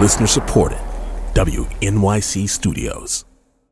Listener supported. WNYC Studios.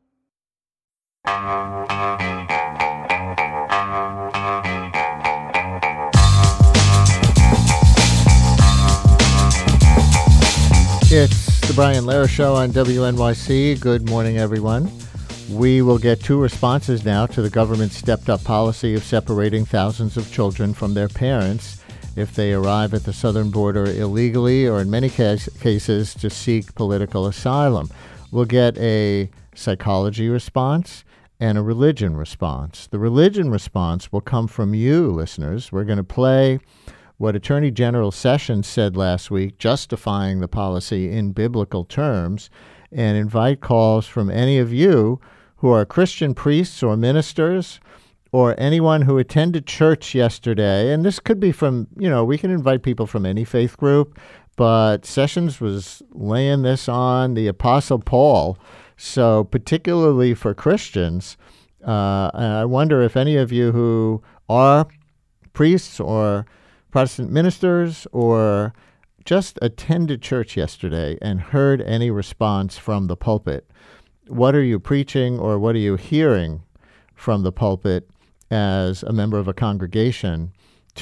It's the Brian Lehrer Show on WNYC. Good morning, everyone. We will get two responses now to the government's stepped-up policy of separating thousands of children from their parents if they arrive at the southern border illegally or, in many cases, to seek political asylum. We'll get a psychology response and a religion response. The religion response will come from you, listeners. We're going to play what Attorney General Sessions said last week, justifying the policy in biblical terms, and invite calls from any of you who are Christian priests or ministers or anyone who attended church yesterday. And this could be from, we can invite people from any faith group, but Sessions was laying this on the Apostle Paul. So particularly for Christians, I wonder if any of you who are priests or Protestant ministers or just attended church yesterday and heard any response from the pulpit. What are you preaching or what are you hearing from the pulpit as a member of a congregation?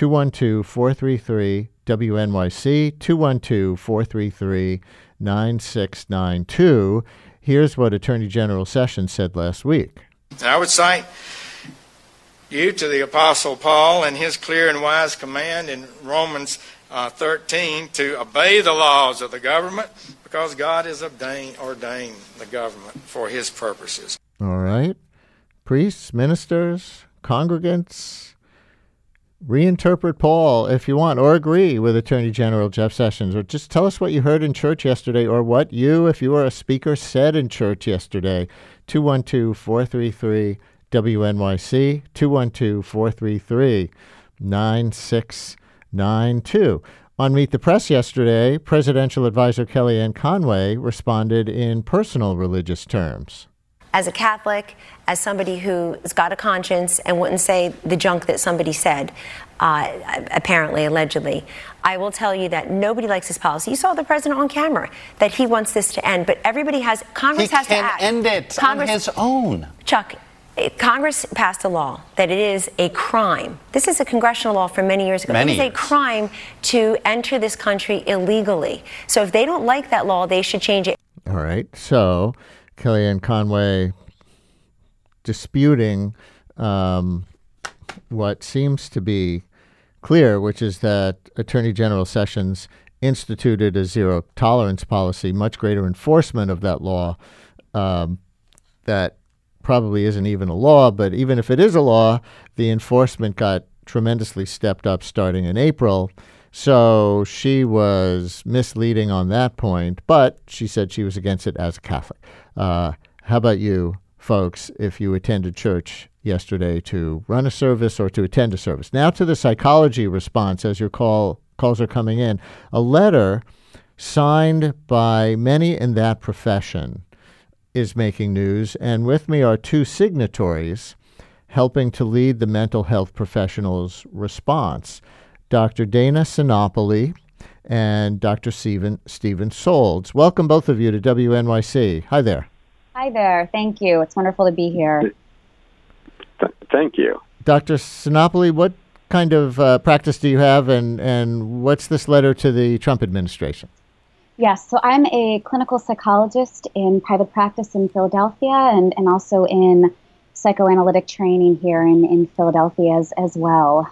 212-433-WNYC, 212-433-9692. Here's what Attorney General Sessions said last week. I would cite you to the Apostle Paul and his clear and wise command in Romans 13 to obey the laws of the government because God has ordained the government for his purposes. All right. Priests, ministers, congregants, reinterpret Paul if you want, or agree with Attorney General Jeff Sessions, or just tell us what you heard in church yesterday or what you, if you were a speaker, said in church yesterday. 212-433-WNYC, 212-433-9692. On Meet the Press yesterday, Presidential Advisor Kellyanne Conway responded in personal religious terms. As a Catholic, as somebody who's got a conscience and wouldn't say the junk that somebody said, apparently, allegedly, I will tell you that nobody likes this policy. You saw the president on camera, that he wants this to end, but everybody Congress has to act. He can end it on his own. Chuck, Congress passed a law that it is a crime. This is a congressional law from many years ago. It is a crime to enter this country illegally. So if they don't like that law, they should change it. All right. So Kellyanne Conway disputing what seems to be clear, which is that Attorney General Sessions instituted a zero-tolerance policy, much greater enforcement of that law that probably isn't even a law, but even if it is a law, the enforcement got tremendously stepped up starting in April. So she was misleading on that point, but she said she was against it as a Catholic. How about you, folks, if you attended church yesterday to run a service or to attend a service? Now to the psychology response as your calls are coming in. A letter signed by many in that profession is making news, and with me are two signatories helping to lead the mental health professionals' response. Dr. Dana Sinopoli and Dr. Stephen Solds. Welcome, both of you, to WNYC. Hi there. Hi there. Thank you. It's wonderful to be here. Thank you. Dr. Sinopoli, what kind of practice do you have, and what's this letter to the Trump administration? Yes, so I'm a clinical psychologist in private practice in Philadelphia and also in psychoanalytic training here in Philadelphia as well.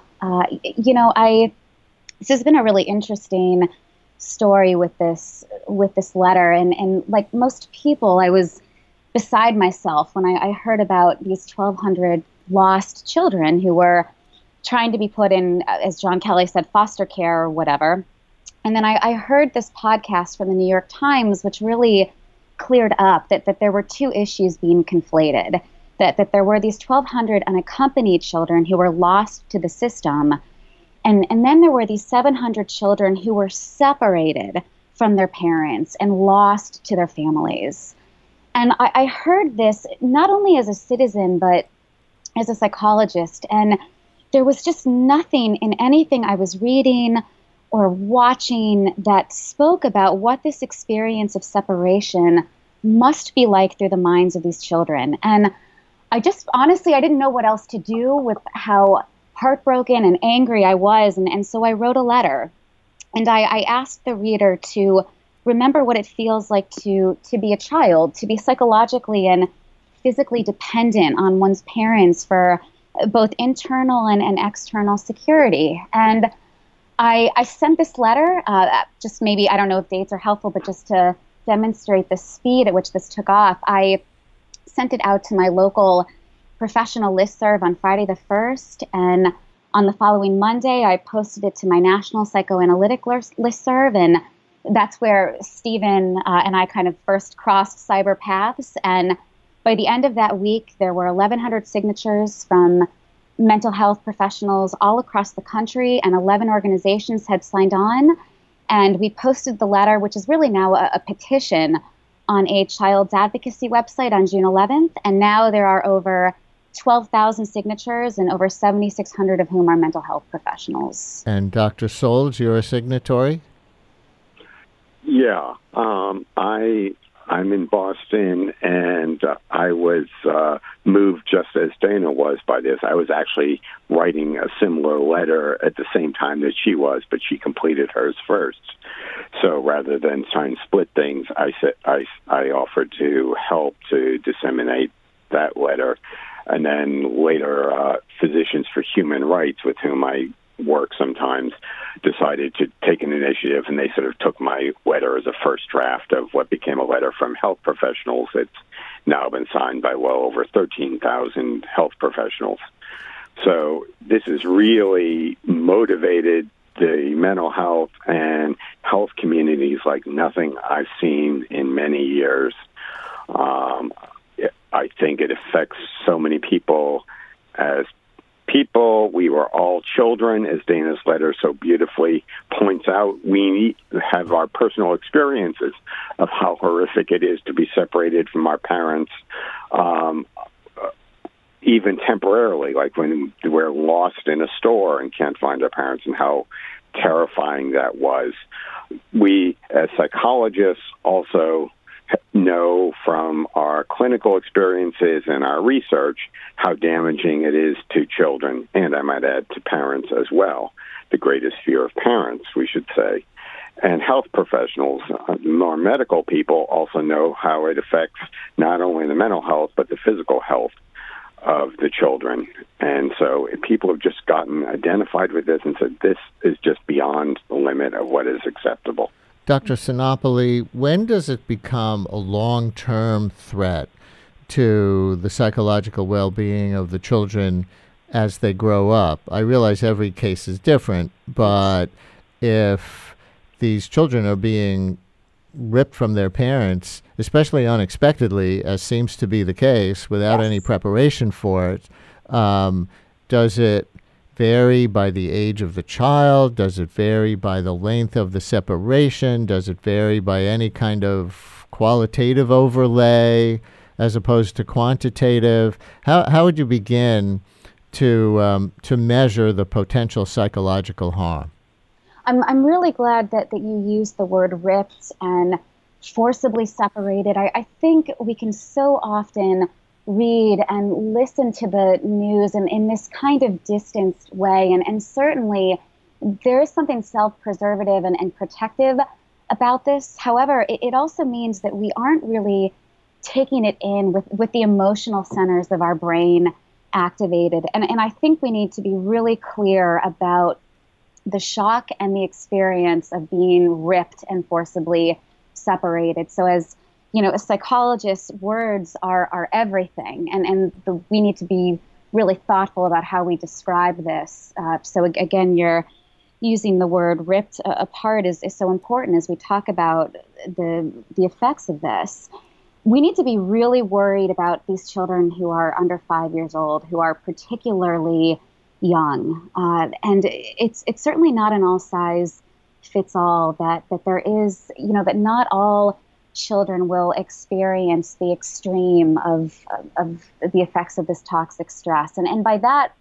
This has been a really interesting story with this letter, and like most people, I was beside myself when I heard about these 1,200 lost children who were trying to be put in, as John Kelly said, foster care or whatever. And then I heard this podcast from the New York Times, which really cleared up that there were two issues being conflated, that there were these 1,200 unaccompanied children who were lost to the system, and then there were these 700 children who were separated from their parents and lost to their families. And I heard this not only as a citizen, but as a psychologist, and there was just nothing in anything I was reading or watching that spoke about what this experience of separation must be like through the minds of these children. And I just, honestly, I didn't know what else to do with how heartbroken and angry I was. And so I wrote a letter. And I asked the reader to remember what it feels like to be a child, to be psychologically and physically dependent on one's parents for both internal and external security. And I sent this letter, just maybe, I don't know if dates are helpful, but just to demonstrate the speed at which this took off, I sent it out to my local professional listserv on Friday the 1st, and on the following Monday, I posted it to my national psychoanalytic listserv, and that's where Stephen and I kind of first crossed cyber paths. And by the end of that week, there were 1,100 signatures from mental health professionals all across the country, and 11 organizations had signed on. And we posted the letter, which is really now a petition, on a child's advocacy website on June 11th. And now there are over 12,000 signatures, and over 7,600 of whom are mental health professionals. And Dr. Soles, you're a signatory? Yeah, I'm in Boston, and I was moved just as Dana was by this. I was actually writing a similar letter at the same time that she was, but she completed hers first. So rather than trying to split things, I offered to help to disseminate that letter. And then later, Physicians for Human Rights, with whom I work sometimes, decided to take an initiative, and they sort of took my letter as a first draft of what became a letter from health professionals. It's now been signed by well over 13,000 health professionals. So this has really motivated the mental health and health communities like nothing I've seen in many years. I think it affects so many people as people. We were all children, as Dana's letter so beautifully points out. We have our personal experiences of how horrific it is to be separated from our parents, even temporarily, like when we're lost in a store and can't find our parents, and how terrifying that was. We, as psychologists, also know from our clinical experiences and our research how damaging it is to children, and I might add to parents as well, the greatest fear of parents, we should say. And health professionals, more medical people, also know how it affects not only the mental health, but the physical health of the children. And so people have just gotten identified with this and said this is just beyond the limit of what is acceptable. Dr. Sinopoli, when does it become a long-term threat to the psychological well-being of the children as they grow up? I realize every case is different, but if these children are being ripped from their parents, especially unexpectedly, as seems to be the case, without any preparation for it, does it vary by the age of the child? Does it vary by the length of the separation? Does it vary by any kind of qualitative overlay as opposed to quantitative? How would you begin to measure the potential psychological harm? I'm really glad that you used the word ripped and forcibly separated. I think we can so often read and listen to the news in this kind of distanced way. And certainly there is something self-preservative and protective about this. However, it also means that we aren't really taking it in with the emotional centers of our brain activated. And I think we need to be really clear about the shock and the experience of being ripped and forcibly separated. So as you know, as psychologists, words are everything, and we need to be really thoughtful about how we describe this. So again, you're using the word ripped apart is so important as we talk about the effects of this. We need to be really worried about these children who are under 5 years old, who are particularly young. And it's certainly not an all size fits all, that there is, that not all children will experience the extreme of the effects of this toxic stress. And by that,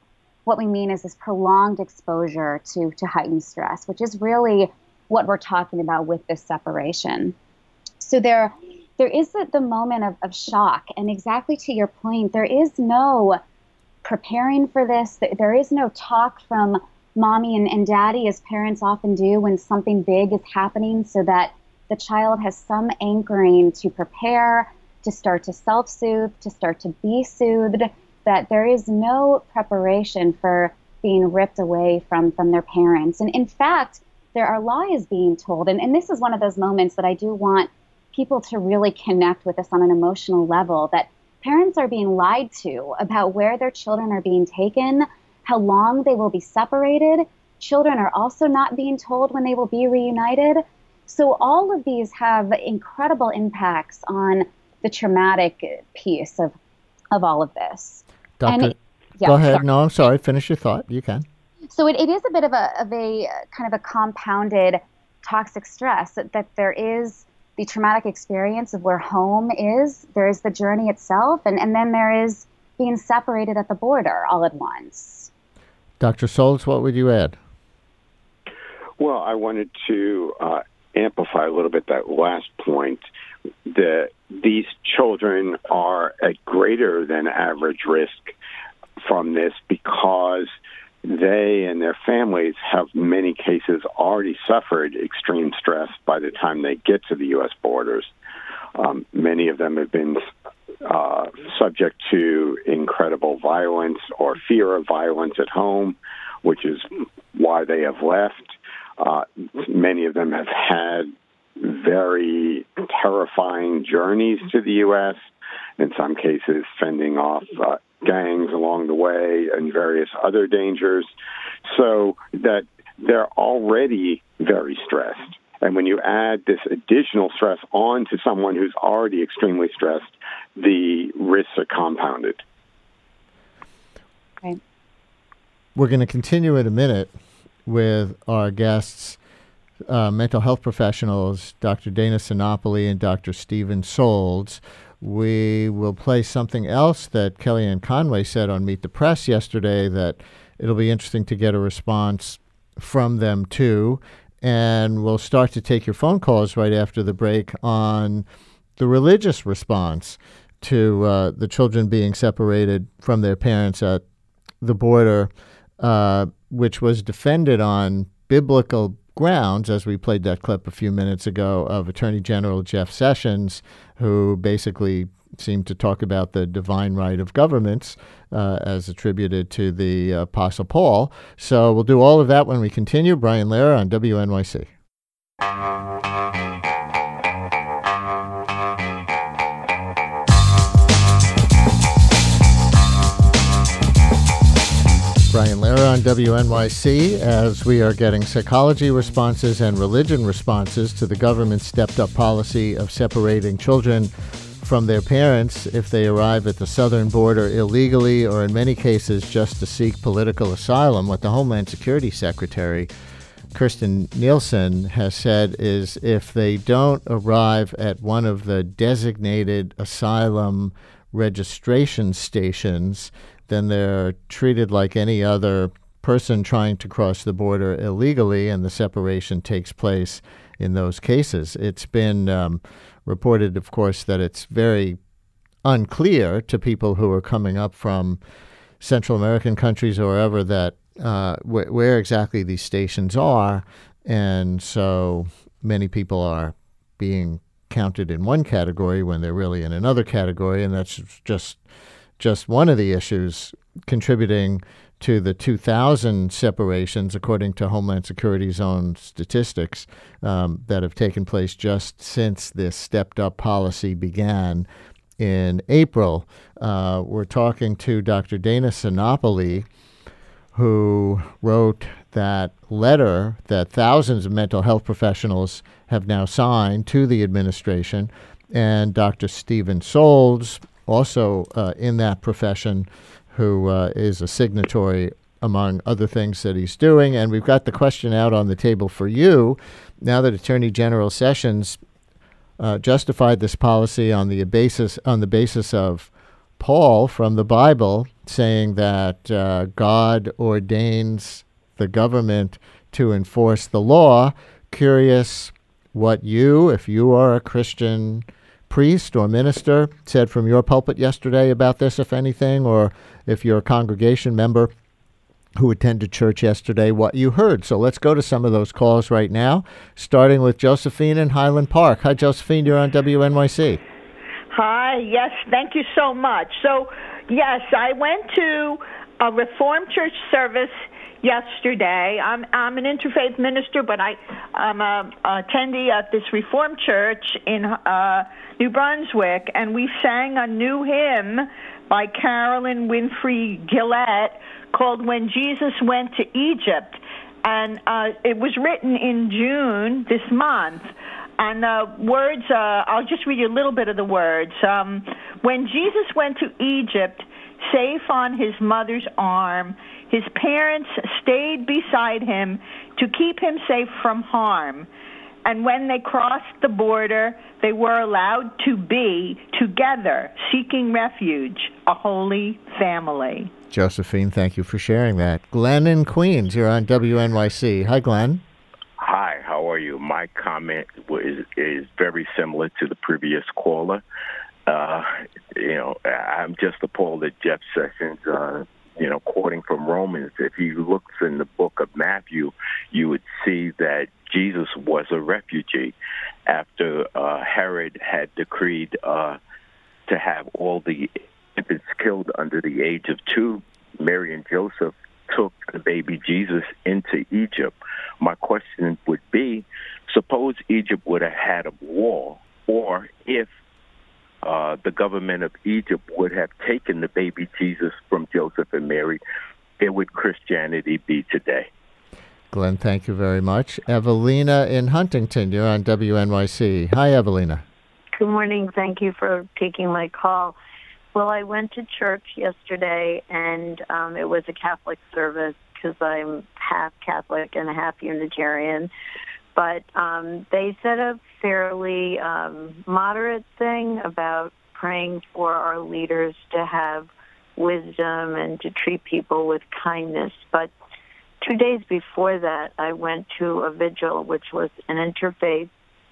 what we mean is this prolonged exposure to heightened stress, which is really what we're talking about with this separation. So there is the moment of shock. And exactly to your point, there is no preparing for this. There is no talk from mommy and daddy, as parents often do when something big is happening, so that the child has some anchoring to prepare, to start to self-soothe, to start to be soothed, that there is no preparation for being ripped away from their parents. And in fact, there are lies being told. And this is one of those moments that I do want people to really connect with us on an emotional level, that parents are being lied to about where their children are being taken, how long they will be separated. Children are also not being told when they will be reunited. So all of these have incredible impacts on the traumatic piece of all of this. Doctor, go ahead. Sorry. No, I'm sorry. Finish your thought. You can. So it is a bit of a kind of a compounded toxic stress, that there is the traumatic experience of where home is, there is the journey itself, and then there is being separated at the border all at once. Dr. Soultz, what would you add? Well, I wanted to amplify a little bit that last point, that these children are at greater than average risk from this because they and their families have, in many cases, already suffered extreme stress by the time they get to the U.S. borders. Many of them have been subject to incredible violence or fear of violence at home, which is why they have left. Many of them have had very terrifying journeys to the U.S., in some cases fending off gangs along the way and various other dangers, so that they're already very stressed. And when you add this additional stress on to someone who's already extremely stressed, the risks are compounded. Right. We're going to continue in a minute with our guests, mental health professionals, Dr. Dana Sinopoli and Dr. Stephen Soultz. We will play something else that Kellyanne Conway said on Meet the Press yesterday that it'll be interesting to get a response from them too. And we'll start to take your phone calls right after the break on the religious response to the children being separated from their parents at the border, which was defended on biblical grounds, as we played that clip a few minutes ago, of Attorney General Jeff Sessions, who basically seemed to talk about the divine right of governments as attributed to the Apostle Paul. So we'll do all of that when we continue. Brian Lehrer on WNYC. Brian Lehrer on WNYC, as we are getting psychology responses and religion responses to the government's stepped-up policy of separating children from their parents if they arrive at the southern border illegally, or in many cases just to seek political asylum. What the Homeland Security Secretary, Kirstjen Nielsen, has said is if they don't arrive at one of the designated asylum registration stations, then they're treated like any other person trying to cross the border illegally, and the separation takes place in those cases. It's been reported, of course, that it's very unclear to people who are coming up from Central American countries or wherever that where exactly these stations are, and so many people are being counted in one category when they're really in another category, and that's just one of the issues contributing to the 2,000 separations, according to Homeland Security's own statistics, that have taken place just since this stepped-up policy began in April. We're talking to Dr. Dana Sinopoli, who wrote that letter that thousands of mental health professionals have now signed to the administration, and Dr. Stephen Soultz, also in that profession, who is a signatory, among other things that he's doing. And we've got the question out on the table for you. Now that Attorney General Sessions justified this policy on the basis of Paul from the Bible saying that God ordains the government to enforce the law. Curious what you, if you are a Christian priest or minister, said from your pulpit yesterday about this, if anything, or if you're a congregation member who attended church yesterday, what you heard. So let's go to some of those calls right now, starting with Josephine in Highland Park. Hi, Josephine. You're on WNYC. Hi. Yes, thank you so much. So, yes, I went to a Reformed church service yesterday. I'm an interfaith minister, but I'm a attendee at this Reformed church in New Brunswick, and we sang a new hymn by Carolyn Winfrey Gillette called When Jesus Went to Egypt. And it was written in June this month. And the words, I'll just read you a little bit of the words. When Jesus went to Egypt, safe on his mother's arm, his parents stayed beside him to keep him safe from harm. And when they crossed the border, they were allowed to be together, seeking refuge, a holy family. Josephine, thank you for sharing that. Glenn in Queens, you're on WNYC. Hi, Glenn. Hi, how are you? My comment is very similar to the previous caller. I'm just appalled that Jeff Sessions, quoting from Romans, if he looks in the book of Matthew, you would see that Jesus was a refugee after Herod had decreed to have all the infants killed under the age of 2. Mary and Joseph took the baby Jesus into Egypt. My question would be, suppose Egypt would have had a war, or if the government of Egypt would have taken the baby Jesus from Joseph and Mary, where would Christianity be today? Glenn, thank you very much. Evelina in Huntington, you're on WNYC. Hi, Evelina. Good morning. Thank you for taking my call. Well, I went to church yesterday, and it was a Catholic service because I'm half Catholic and half Unitarian. But they said a fairly moderate thing about praying for our leaders to have wisdom and to treat people with kindness. But 2 days before that, I went to a vigil, which was an interfaith,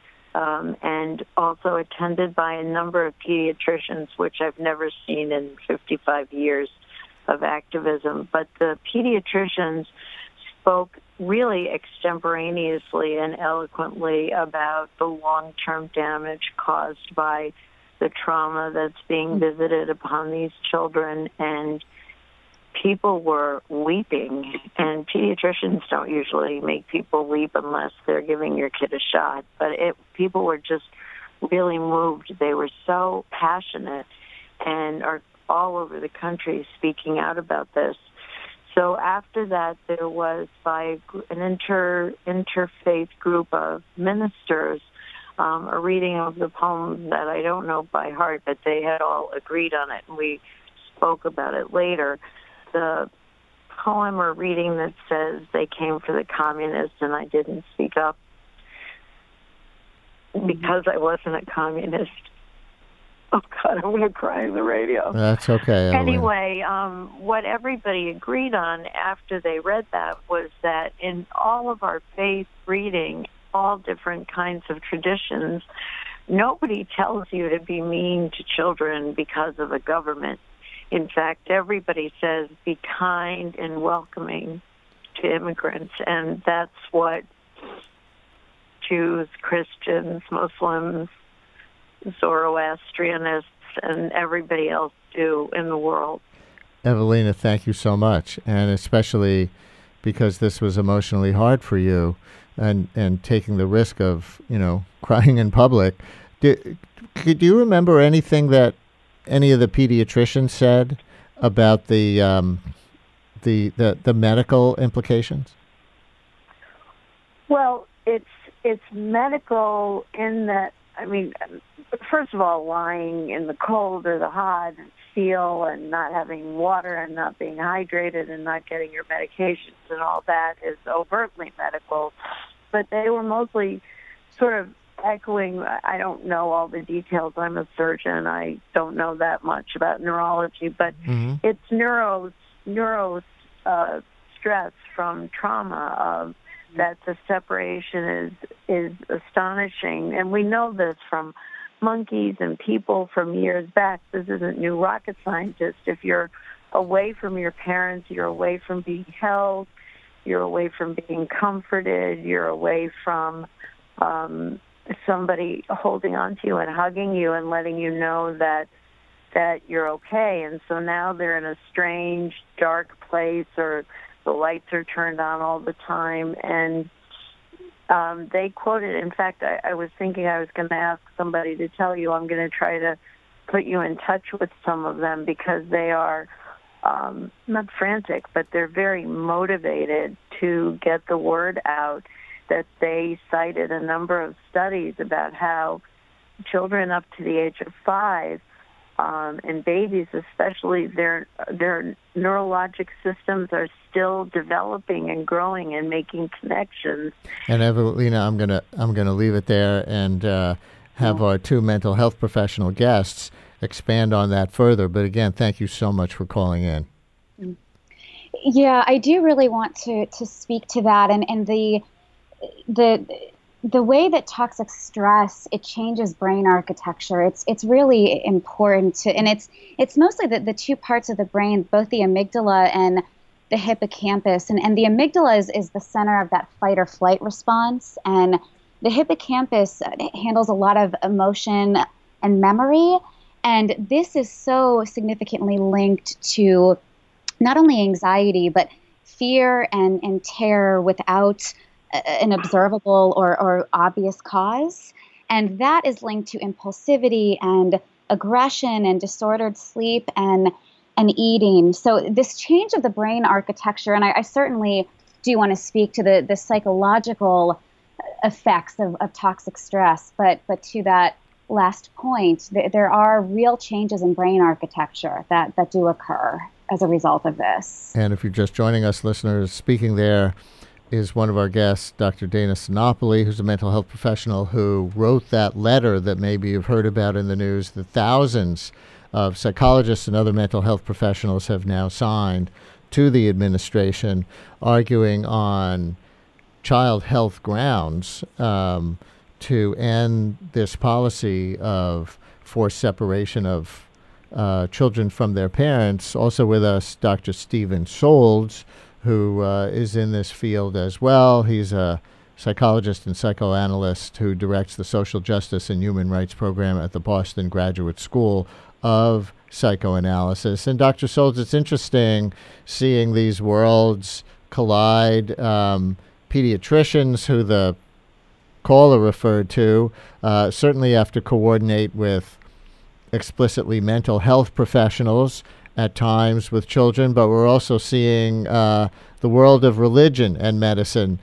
and also attended by a number of pediatricians, which I've never seen in 55 years of activism. But the pediatricians spoke really extemporaneously and eloquently about the long-term damage caused by the trauma that's being visited upon these children, and people were weeping, and pediatricians don't usually make people weep unless they're giving your kid a shot, but people were just really moved. They were so passionate and are all over the country speaking out about this. So after that, there was by an interfaith group of ministers a reading of the poem that I don't know by heart, but they had all agreed on it, and we spoke about it later. The poem or reading that says they came for the communists and I didn't speak up because I wasn't a communist. Oh, God, I'm going to cry on the radio. That's okay, Evelyn. Anyway, what everybody agreed on after they read that was that in all of our faith reading, all different kinds of traditions, nobody tells you to be mean to children because of a government. In fact, everybody says be kind and welcoming to immigrants, and that's what Jews, Christians, Muslims, Zoroastrianists, and everybody else do in the world. Evelina, thank you so much, and especially because this was emotionally hard for you, and taking the risk of, crying in public. Could you remember anything that any of the pediatricians said about the medical implications? Well, it's medical in that, first of all, lying in the cold or the hot and feel and not having water and not being hydrated and not getting your medications and all that is overtly medical. But they were mostly sort of echoing, I don't know all the details. I'm a surgeon. I don't know that much about neurology, but it's neuro stress from trauma that the separation is astonishing. And we know this from monkeys and people from years back. This isn't new rocket scientist. If you're away from your parents, you're away from being held, you're away from being comforted, you're away from somebody holding on to you and hugging you and letting you know that you're okay. And so now they're in a strange, dark place, or the lights are turned on all the time. And they quoted, in fact, I was thinking I was going to ask somebody to tell you. I'm going to try to put you in touch with some of them, because they are not frantic, but they're very motivated to get the word out. That they cited a number of studies about how children up to the age of 5, and babies especially, their neurologic systems are still developing and growing and making connections. And Evelina, I'm gonna leave it there and have our two mental health professional guests expand on that further. But again, thank you so much for calling in. Yeah, I do really want to speak to that, and the way that toxic stress, it changes brain architecture. It's really important to, and it's mostly the two parts of the brain, both the amygdala and the hippocampus. And the amygdala is the center of that fight or flight response, and the hippocampus handles a lot of emotion and memory. And this is so significantly linked to not only anxiety, but fear and terror without an observable or obvious cause. And that is linked to impulsivity and aggression and disordered sleep and eating. So this change of the brain architecture, and I certainly do want to speak to the psychological effects of toxic stress, but to that last point, there are real changes in brain architecture that do occur as a result of this. And if you're just joining us, listeners, speaking there is one of our guests, Dr. Dana Sinopoli, who's a mental health professional who wrote that letter that maybe you've heard about in the news that thousands of psychologists and other mental health professionals have now signed to the administration, arguing on child health grounds to end this policy of forced separation of children from their parents. Also with us, Dr. Stephen Scholz, who is in this field as well. He's a psychologist and psychoanalyst who directs the Social Justice and Human Rights Program at the Boston Graduate School of Psychoanalysis. And Dr. Scholz, it's interesting seeing these worlds collide. Pediatricians, who the caller referred to, certainly have to coordinate with explicitly mental health professionals at times with children, but we're also seeing the world of religion and medicine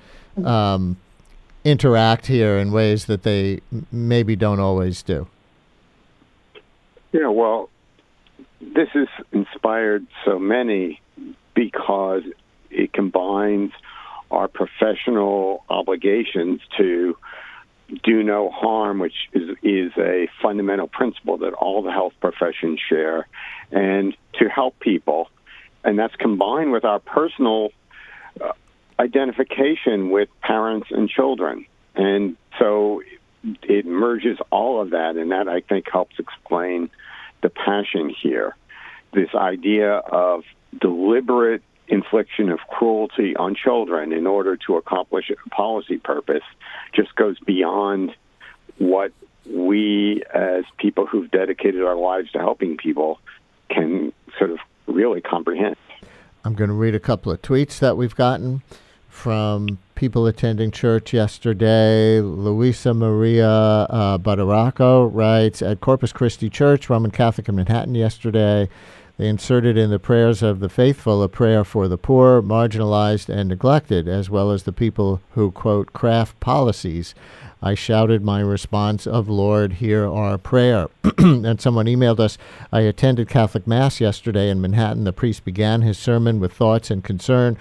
interact here in ways that they maybe don't always do. Yeah, well, this has inspired so many because it combines our professional obligations to do no harm, which is a fundamental principle that all the health professions share, and to help people. And that's combined with our personal identification with parents and children. And so it merges all of that, and that, I think, helps explain the passion here. This idea of deliberate infliction of cruelty on children in order to accomplish a policy purpose just goes beyond what we, as people who've dedicated our lives to helping people, can sort of really comprehend. I'm going to read a couple of tweets that we've gotten from people attending church yesterday. Luisa Maria Badaraco writes, at Corpus Christi Church, Roman Catholic in Manhattan yesterday, they inserted in the prayers of the faithful a prayer for the poor, marginalized, and neglected, as well as the people who, quote, craft policies. I shouted my response of, Lord, hear our prayer. And someone emailed us, I attended Catholic Mass yesterday in Manhattan. The priest began his sermon with thoughts and concern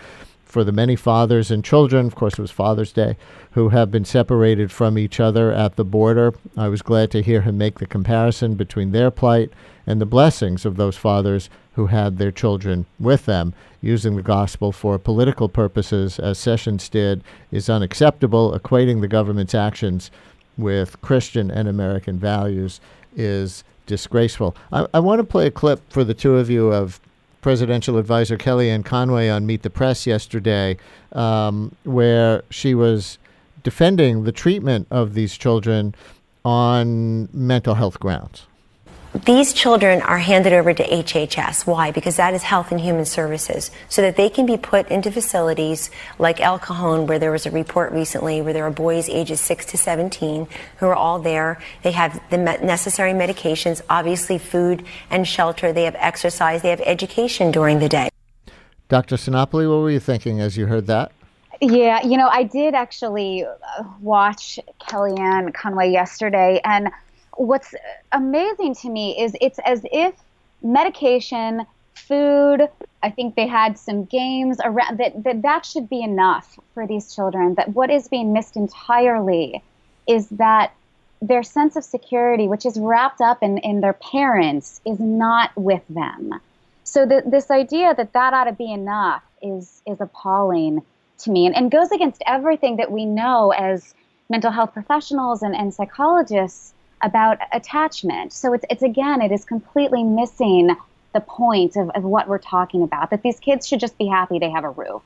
for the many fathers and children, of course it was Father's Day, who have been separated from each other at the border. I was glad to hear him make the comparison between their plight and the blessings of those fathers who had their children with them. Using the gospel for political purposes, as Sessions did, is unacceptable. Equating the government's actions with Christian and American values is disgraceful. I want to play a clip for the two of you of Presidential Advisor Kellyanne Conway on Meet the Press yesterday, where she was defending the treatment of these children on mental health grounds. These children are handed over to HHS. Why? Because that is Health and Human Services, so that they can be put into facilities like El Cajon, where there was a report recently where there are boys ages 6 to 17 who are all there. They have the necessary medications, obviously food and shelter. They have exercise. They have education during the day. Dr. Sinopoli, what were you thinking as you heard that? Yeah, I did actually watch Kellyanne Conway yesterday, and what's amazing to me is it's as if medication, food, I think they had some games around that should be enough for these children. That what is being missed entirely is that their sense of security, which is wrapped up in their parents, is not with them. So this idea that ought to be enough is appalling to me, and goes against everything that we know as mental health professionals and psychologists about attachment. So it is completely missing the point of what we're talking about, that these kids should just be happy they have a roof.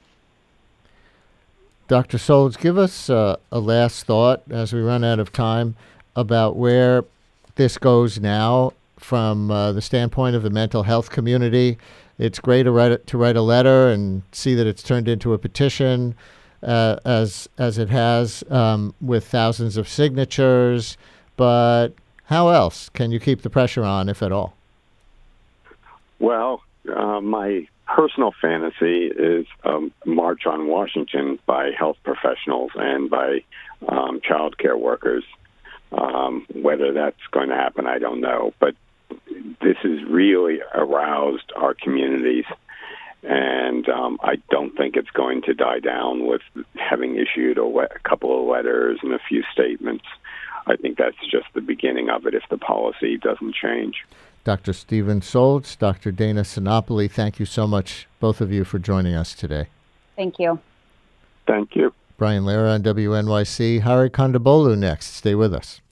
Dr. Soles, give us a last thought as we run out of time about where this goes now from the standpoint of the mental health community. It's great to write a letter and see that it's turned into a petition as it has with thousands of signatures. But how else can you keep the pressure on, if at all? Well, my personal fantasy is a march on Washington by health professionals and by child care workers. Whether that's going to happen, I don't know. But this has really aroused our communities, and I don't think it's going to die down with having issued a couple of letters and a few statements. I think that's just the beginning of it if the policy doesn't change. Dr. Stephen Soles, Dr. Dana Sinopoli, thank you so much, both of you, for joining us today. Thank you. Thank you. Brian Lehrer on WNYC. Hari Kondabolu next. Stay with us.